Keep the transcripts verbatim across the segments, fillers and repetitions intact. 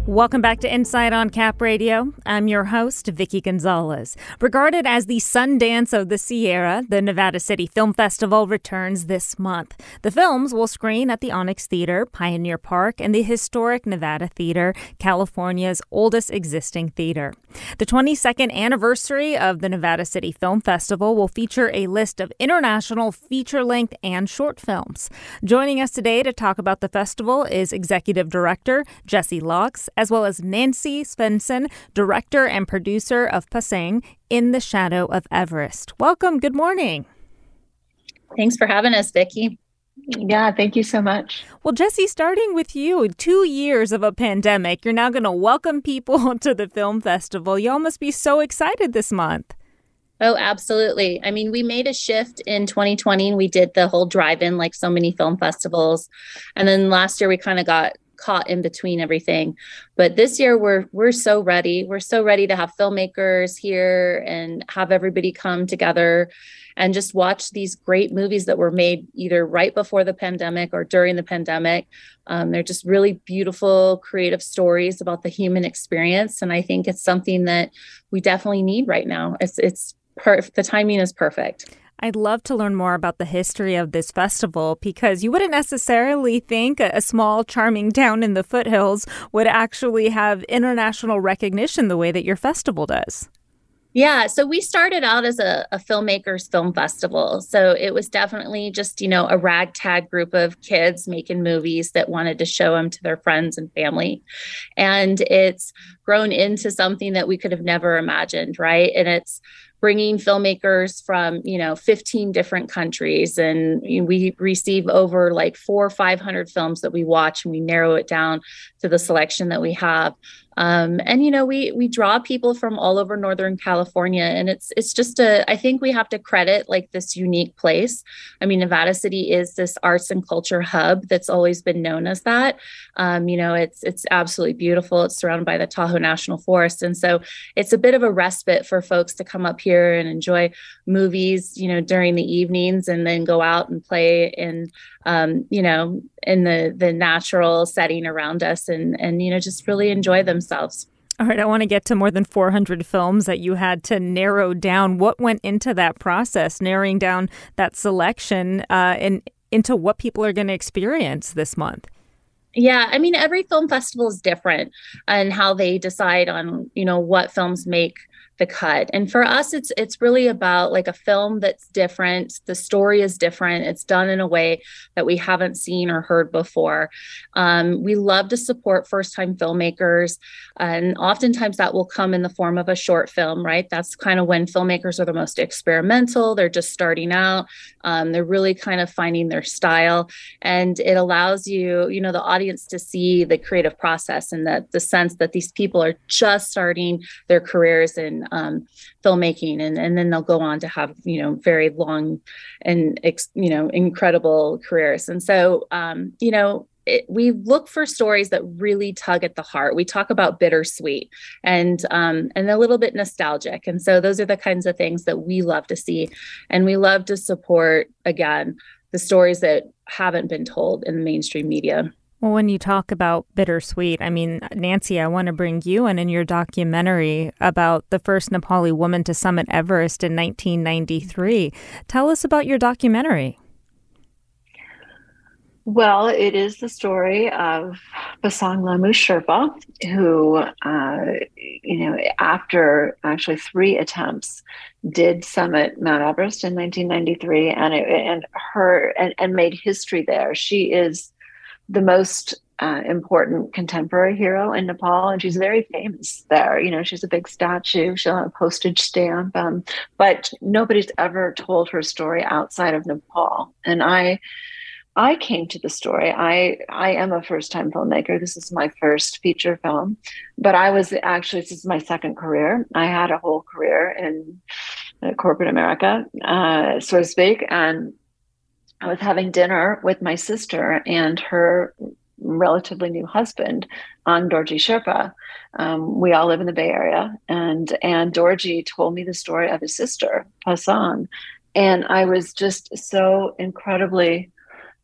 Welcome back to Insight on Cap Radio. I'm your host, Vicky Gonzalez. Regarded as the Sundance of the Sierra, the Nevada City Film Festival returns this month. The films will screen at the Onyx Theater, Pioneer Park, and the historic Nevada Theater, California's oldest existing theater. The twenty-second anniversary of the Nevada City Film Festival will feature a list of international feature-length and short films. Joining us today to talk about the festival is Executive Director Jesse Laux, as well as Nancy Svensson, director and producer of Pasang, In the Shadow of Everest. Welcome. Good morning. Thanks for having us, Vicki. Yeah, thank you so much. Well, Jesse, starting with you, two years of a pandemic, you're now going to welcome people to the film festival. Y'all must be so excited this month. Oh, absolutely. I mean, we made a shift in twenty twenty and we did the whole drive-in like so many film festivals. And then last year we kind of got caught in between everything. But this year we're we're so ready. We're so ready to have filmmakers here and have everybody come together and just watch these great movies that were made either right before the pandemic or during the pandemic. Um, they're just really beautiful, creative stories about the human experience. And I think it's something that we definitely need right now. It's it's perf- the timing is perfect. I'd love to learn more about the history of this festival because you wouldn't necessarily think a small, charming town in the foothills would actually have international recognition the way that your festival does. Yeah, so we started out as a, a filmmakers film festival. So it was definitely just, you know, a ragtag group of kids making movies that wanted to show them to their friends and family. And it's grown into something that we could have never imagined, right? And it's bringing filmmakers from, you know, fifteen different countries. And we receive over like four or five hundred films that we watch, and we narrow it down to the selection that we have. Um, and, you know, we we draw people from all over Northern California. And it's it's just a, I think we have to credit like this unique place. I mean, Nevada City is this arts and culture hub that's always been known as that. Um, you know, it's it's absolutely beautiful. It's surrounded by the Tahoe National Forest. And so it's a bit of a respite for folks to come up here and enjoy movies, you know, during the evenings and then go out and play in, um, you know, in the the natural setting around us and, and, you know, just really enjoy themselves. All right, I want to get to more than four hundred films that you had to narrow down. What went into that process, narrowing down that selection uh, and into what people are going to experience this month? Yeah, I mean, every film festival is different and how they decide on, you know, what films make the cut. And for us, it's it's really about like a film that's different. The story is different. It's done in a way that we haven't seen or heard before. Um, we love to support first-time filmmakers. And oftentimes that will come in the form of a short film, right? That's kind of when filmmakers are the most experimental. They're just starting out. Um, they're really kind of finding their style. And it allows you, you know, the audience to see the creative process and the, the sense that these people are just starting their careers in um, filmmaking. And, and then they'll go on to have, you know, very long and, ex, you know, incredible careers. And so, um, you know, It, we look for stories that really tug at the heart. We talk about bittersweet and um, and a little bit nostalgic. And so those are the kinds of things that we love to see. And we love to support, again, the stories that haven't been told in the mainstream media. Well, when you talk about bittersweet, I mean, Nancy, I want to bring you in in your documentary about the first Nepali woman to summit Everest in nineteen ninety-three. Tell us about your documentary. Well, it is the story of Pasang Lamu Sherpa, who, uh, you know, after actually three attempts, did summit Mount Everest in nineteen ninety-three, and it, and her and, and made history there. She is the most uh, important contemporary hero in Nepal, and she's very famous there. You know, she's a big statue. She'll have a postage stamp, um, but nobody's ever told her story outside of Nepal, and I. I came to the story. I I am a first-time filmmaker. This is my first feature film, but I was actually, this is my second career. I had a whole career in uh, corporate America, uh, so to speak, and I was having dinner with my sister and her relatively new husband, Ang Dorji Sherpa. Um, we all live in the Bay Area, and and Dorji told me the story of his sister, Pasang, and I was just so incredibly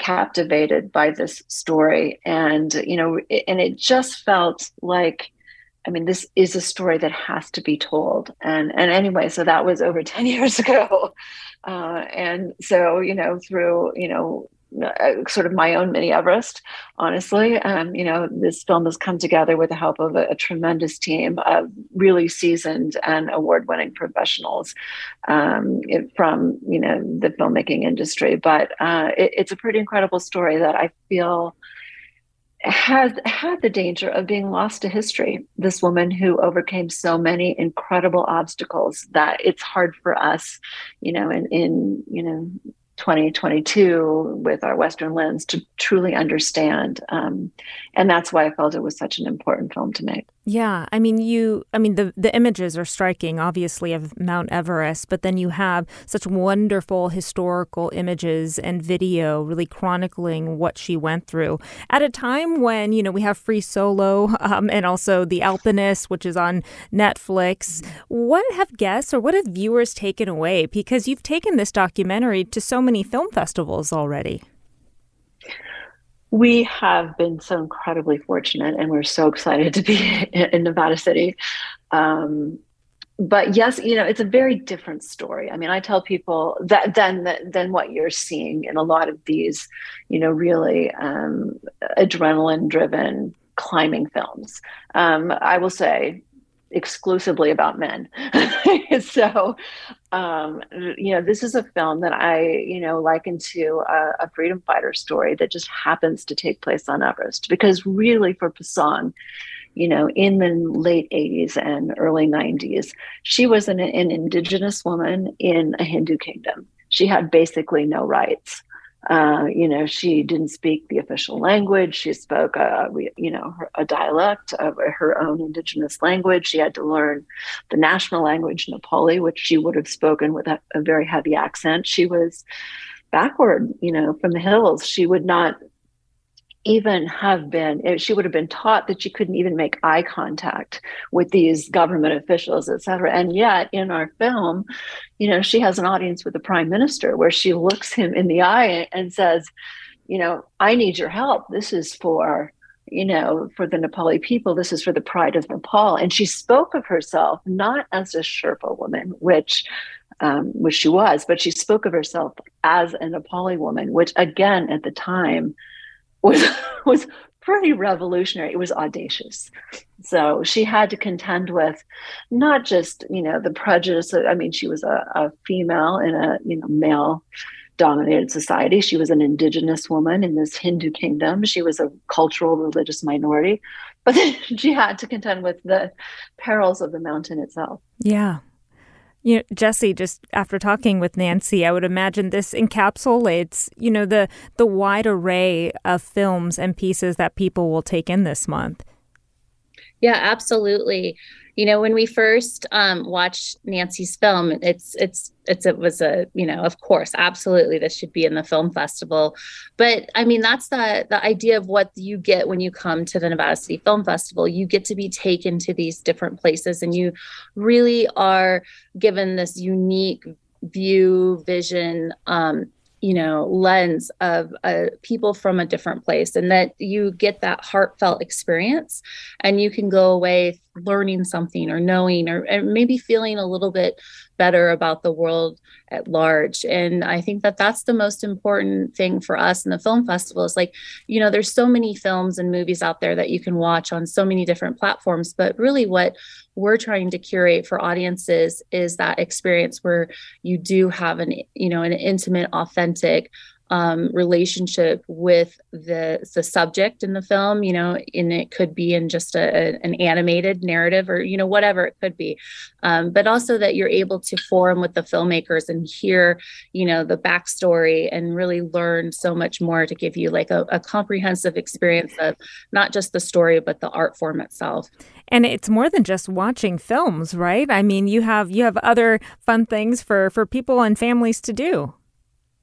captivated by this story. And, you know, it, and it just felt like, I mean, this is a story that has to be told. And, and anyway, so that was over ten years ago. Uh, and so, you know, through, you know, uh, sort of my own mini Everest, honestly, um, you know, this film has come together with the help of a, a tremendous team of really seasoned and award-winning professionals um, it, from, you know, the filmmaking industry. But uh, it, it's a pretty incredible story that I feel has had the danger of being lost to history. This woman who overcame so many incredible obstacles that it's hard for us, you know, in, in you know, twenty twenty-two with our Western lens to truly understand. Um, and that's why I felt it was such an important film to make. Yeah, I mean, you, I mean, the, the images are striking, obviously, of Mount Everest, but then you have such wonderful historical images and video really chronicling what she went through at a time when, you know, we have Free Solo um, and also The Alpinist, which is on Netflix. What have guests or what have viewers taken away? Because you've taken this documentary to so many film festivals already. We have been so incredibly fortunate, and we're so excited to be in Nevada City. Um, but yes, you know, it's a very different story. I mean, I tell people that than than what you're seeing in a lot of these, you know, really um, adrenaline-driven climbing films. Um, I will say, exclusively about men. So, um, you know, this is a film that I, you know, liken to a, a freedom fighter story that just happens to take place on Everest. Because really for Pasang, you know, in the late eighties and early nineties, she was an, an indigenous woman in a Hindu kingdom. She had basically no rights. Uh, you know, she didn't speak the official language. She spoke, uh, you know, her, a dialect of her own indigenous language. She had to learn the national language, Nepali, which she would have spoken with a, a very heavy accent. She was backward, you know, from the hills. She would not even have been, she would have been taught that she couldn't even make eye contact with these government officials, et cetera. And yet in our film, you know, she has an audience with the prime minister where she looks him in the eye and says, you know, I need your help. This is for, you know, for the Nepali people. This is for the pride of Nepal. And she spoke of herself not as a Sherpa woman, which Um, which she was, but she spoke of herself as a Nepali woman, which again, at the time, was was pretty revolutionary. It was audacious. So she had to contend with not just, you know, the prejudice. I mean, she was a, a female in a, you know, male dominated society. She was an indigenous woman in this Hindu kingdom. She was a cultural religious minority, but then she had to contend with the perils of the mountain itself. Yeah. You know, Jesse, just after talking with Nancy, I would imagine this encapsulates, you know, the the wide array of films and pieces that people will take in this month. Yeah, absolutely. You know, when we first um, watched Nancy's film, it's it's it's it was a, you know, of course, absolutely, this should be in the film festival. But I mean, that's the the idea of what you get when you come to the Nevada City Film Festival. You get to be taken to these different places, and you really are given this unique view, vision, um, you know, lens of uh, people from a different place, and that you get that heartfelt experience, and you can go away learning something or knowing or, or maybe feeling a little bit better about the world at large. And I think that that's the most important thing for us in the film festival is like, you know, there's so many films and movies out there that you can watch on so many different platforms, but really what we're trying to curate for audiences is that experience where you do have an, you know, an intimate, authentic Um, relationship with the the subject in the film, you know, and it could be in just a, a, an animated narrative or, you know, whatever it could be. Um, but also that you're able to forum with the filmmakers and hear, you know, the backstory and really learn so much more to give you like a, a comprehensive experience of not just the story, but the art form itself. And it's more than just watching films, right? I mean, you have you have other fun things for, for people and families to do.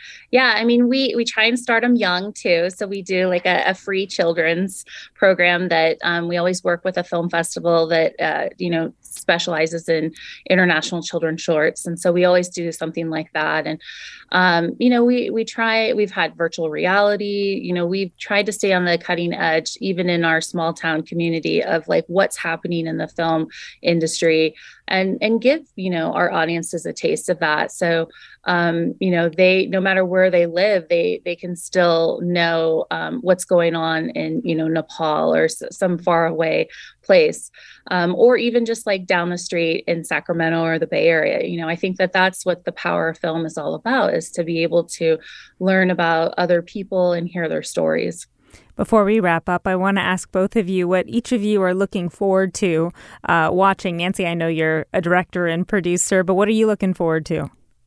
Yeah, I mean, we we try and start them young too. So we do like a, a free children's program that um, we always work with a film festival that, uh, you know, specializes in international children's shorts. And so we always do something like that. And, um, you know, we we try, we've had virtual reality, you know, we've tried to stay on the cutting edge, even in our small town community of like what's happening in the film industry and, and give, you know, our audiences a taste of that. So, um, you know, they, no matter where they live, they, they can still know um, what's going on in, you know, Nepal or s- some far away place, um, or even just like down the street in Sacramento or the Bay Area. You know, I think that that's what the power of film is all about, is to be able to learn about other people and hear their stories. Before we wrap up, I want to ask both of you what each of you are looking forward to uh, watching. Nancy, I know you're a director and producer, but what are you looking forward to?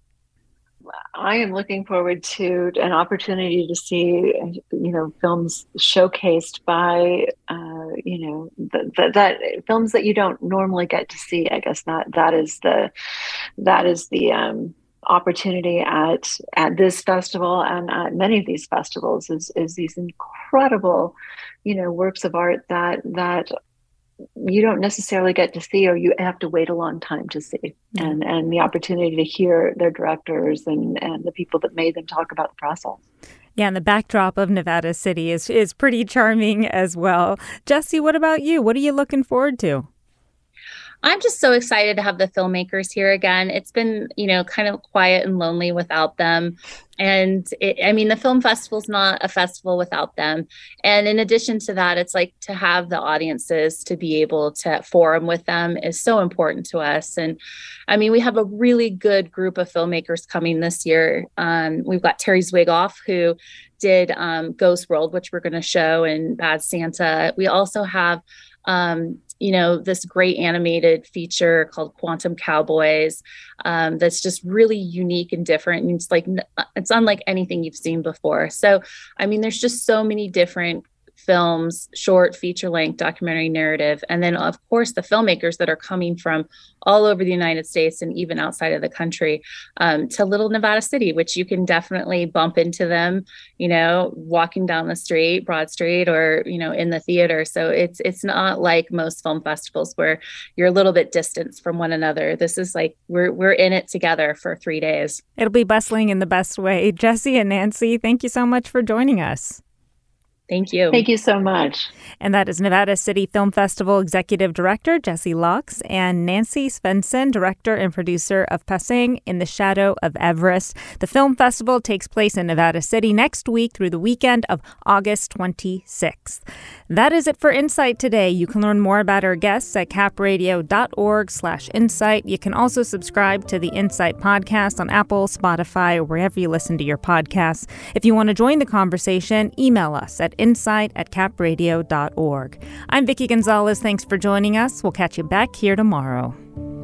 I am looking forward to an opportunity to see, you know, films showcased by, uh, you know, the, the, that films that you don't normally get to see. I guess that that is the that is the um, opportunity at at this festival and at many of these festivals is is these incredible, you know, works of art that that. you don't necessarily get to see, or you have to wait a long time to see. Mm-hmm. and and the opportunity to hear their directors and and the people that made them talk about the process. Yeah, and the backdrop of Nevada City is is pretty charming as well. Jessie, what about you? What are you looking forward to? I'm just so excited to have the filmmakers here again. It's been, you know, kind of quiet and lonely without them. And it, I mean, the film festival is not a festival without them. And in addition to that, it's like to have the audiences to be able to forum with them is so important to us. And I mean, we have a really good group of filmmakers coming this year. Um, we've got Terry Zwigoff, who did um, Ghost World, which we're going to show, and Bad Santa. We also have Um, you know, this great animated feature called Quantum Cowboys um, that's just really unique and different. And it's like, it's unlike anything you've seen before. So, I mean, there's just so many different films, short, feature-length, documentary, narrative, and then of course the filmmakers that are coming from all over the United States and even outside of the country um, to Little Nevada City, which you can definitely bump into them, you know, walking down the street, Broad Street, or you know, in the theater. So it's it's not like most film festivals where you're a little bit distanced from one another. This is like we're we're in it together for three days. It'll be bustling in the best way. Jessie and Nancy, thank you so much for joining us. Thank you. Thank you so much. And that is Nevada City Film Festival Executive Director Jessie Laux and Nancy Svensson, Director and Producer of Passing in the Shadow of Everest. The film festival takes place in Nevada City next week through the weekend of August twenty-sixth. That is it for Insight today. You can learn more about our guests at capradio.org slash insight. You can also subscribe to the Insight podcast on Apple, Spotify, or wherever you listen to your podcasts. If you want to join the conversation, email us at insight at capradio dot org. I'm Vicki Gonzalez. Thanks for joining us. We'll catch you back here tomorrow.